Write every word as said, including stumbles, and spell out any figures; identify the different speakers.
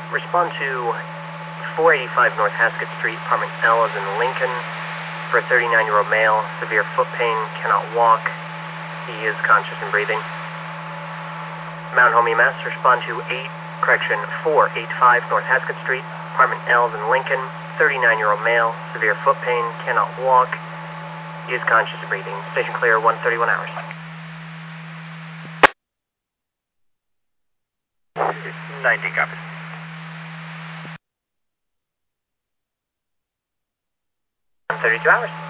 Speaker 1: Respond to four eighty-five North Haskett Street, apartment L as in Lincoln, for a thirty-nine-year-old male, severe foot pain, cannot walk. He is conscious and breathing. Mount Home E M S, respond to eight, correction, four eighty-five North Haskett Street, apartment L as in Lincoln, thirty-nine-year-old male, severe foot pain, cannot walk. He is conscious and breathing. Station clear, one thirty-one hours.
Speaker 2: ninety copies.
Speaker 1: one thirty-two hours.